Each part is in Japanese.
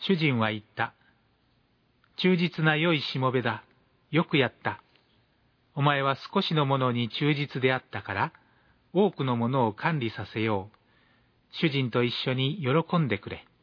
主人は言った。忠実な良いしもべだ。よくやった。お前は少しのものに忠実であったから、多くのものを管理させよう。主人と一緒に喜んでくれ。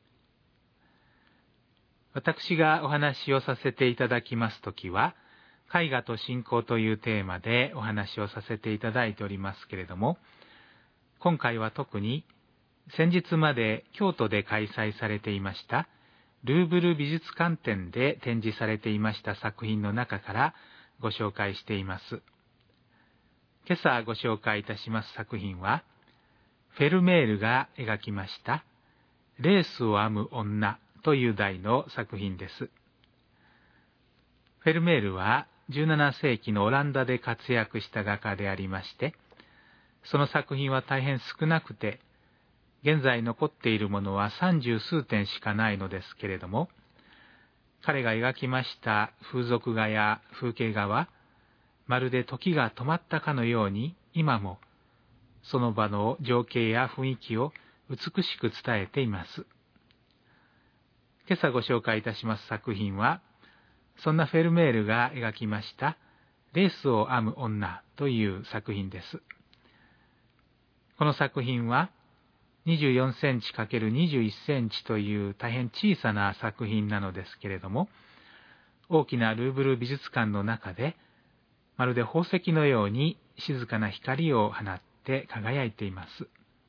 私がお話をさせていただきますときは、絵画と信仰というテーマでお話をさせていただいておりますけれども、今回は特に先日まで京都で開催されていましたルーブル美術館展で展示されていました作品の中からご紹介しています。今朝ご紹介いたします作品は、フェルメールが描きましたレースを編む女という題の作品です。フェルメールは17世紀のオランダで活躍した画家でありまして、その作品は大変少なくて、現在残っているものは30数点しかないのですけれども、彼が描きました風俗画や風景画は、まるで時が止まったかのように、今もその場の情景や雰囲気を美しく伝えています。今朝ご紹介いたします作品は、そんなフェルメールが描きましたレースを編む女という作品です。この作品は24センチ ×21 センチという大変小さな作品なのですけれども、大きなルーブル美術館の中でまるで宝石のように静かな光を放って輝いています。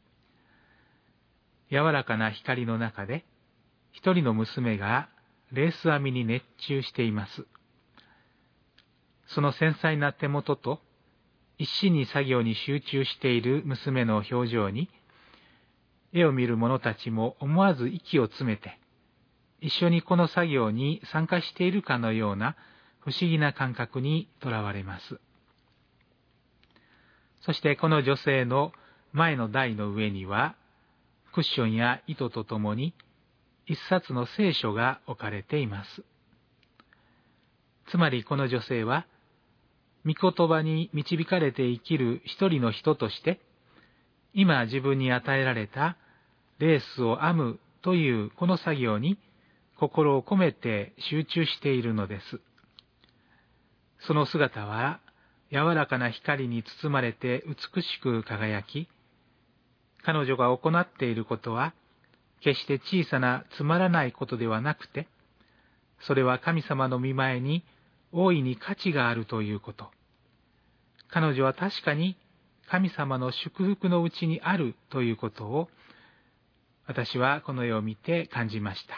柔らかな光の中で一人の娘がレース編みに熱中しています。その繊細な手元と一心に作業に集中している娘の表情に、絵を見る者たちも思わず息を詰めて、一緒にこの作業に参加しているかのような不思議な感覚にとらわれます。そしてこの女性の前の台の上には、クッションや糸とともに一冊の聖書が置かれています。つまりこの女性は、御言葉に導かれて生きる一人の人として、今自分に与えられたレースを編むというこの作業に心を込めて集中しているのです。その姿は柔らかな光に包まれて美しく輝き、彼女が行っていることは決して小さなつまらないことではなくて、それは神様の御前に大いに価値があるということ。彼女は確かに神様の祝福のうちにあるということを、私はこの絵を見て感じました。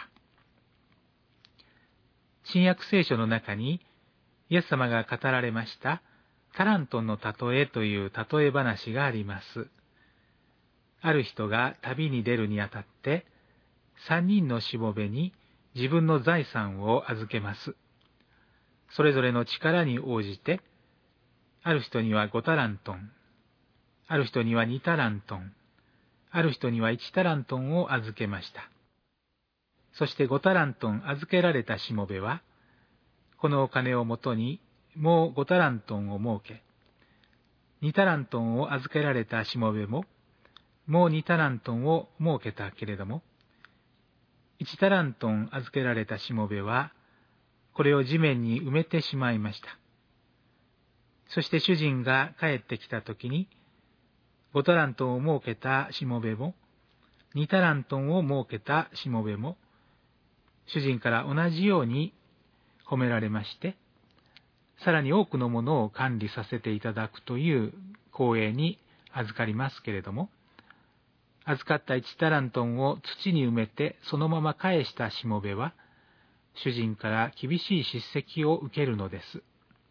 新約聖書の中に、イエス様が語られましたタラントンの例えという例え話があります。ある人が旅に出るにあたって、3人のしもべに自分の財産を預けます。それぞれの力に応じて、ある人には5タラントン、ある人には2タラントン、ある人には1タラントンを預けました。そして5タラントン預けられたしもべは、このお金をもとにもう5タラントンを設け、2タラントンを預けられたしもべも、もう2タラントンを設けたけれども、1タラントン預けられたしもべは、これを地面に埋めてしまいました。そして主人が帰ってきたときに、5タラントンを設けたしもべも、2タラントンを設けたしもべも、主人から同じように褒められまして、さらに多くのものを管理させていただくという光栄に預かりますけれども、預かった1タラントンを土に埋めてそのまま返したしもべは、主人から厳しい叱責を受けるのです。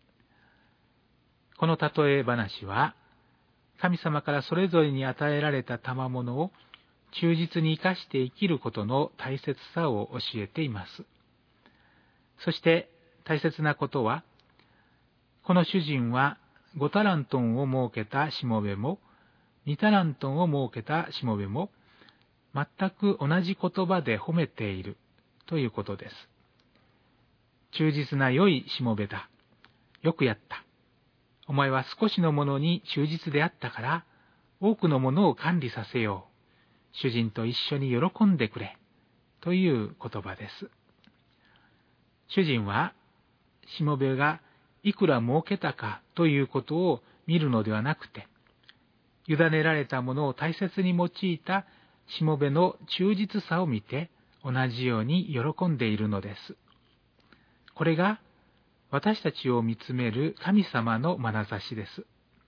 この例え話は、神様からそれぞれに与えられた賜物を忠実に生かして生きることの大切さを教えています。そして大切なことは、この主人は5タラントンを設けたしもべも、2タラントンを設けたしもべも、全く同じ言葉で褒めているということです。忠実な良いしもべだ。よくやった。お前は少しのものに忠実であったから、多くのものを管理させよう。主人と一緒に喜んでくれ。 という言葉です。主人はしもべがいくら儲けたかということを見るのではなくて、委ねられたものを大切に用いたしもべの忠実さを見て、同じように喜んでいるのです。これが私たちを見つめる神様の眼差しです。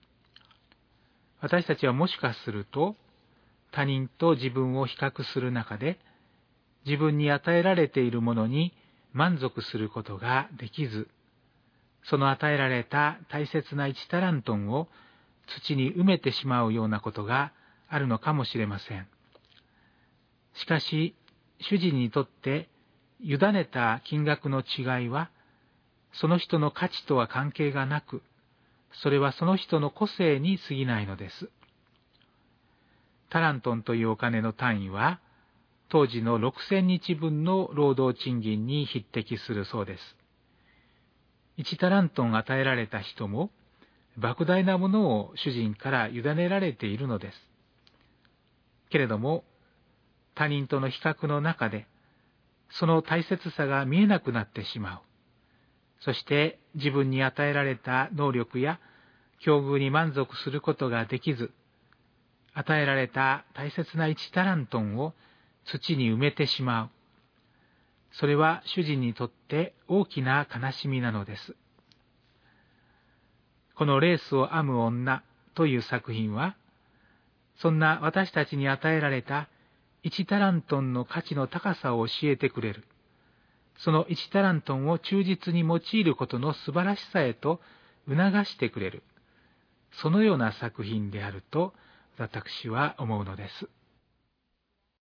私たちはもしかすると、他人と自分を比較する中で、自分に与えられているものに満足することができず、その与えられた大切な1タラントンを土に埋めてしまうようなことがあるのかもしれません。しかし、主人にとって委ねた金額の違いは、その人の価値とは関係がなく、それはその人の個性に過ぎないのです。タラントンというお金の単位は、当時の6000日分の労働賃金に匹敵するそうです。1タラントン与えられた人も、莫大なものを主人から委ねられているのです。けれども、他人との比較の中で、その大切さが見えなくなってしまう。そして自分に与えられた能力や境遇に満足することができず、与えられた大切な1タラントンを土に埋めてしまう。それは主人にとって大きな悲しみなのです。このレースを編む女という作品は、そんな私たちに与えられた1タラントンの価値の高さを教えてくれる。その1タラントンを忠実に用いることの素晴らしさへと促してくれる。そのような作品であると私は思うのです。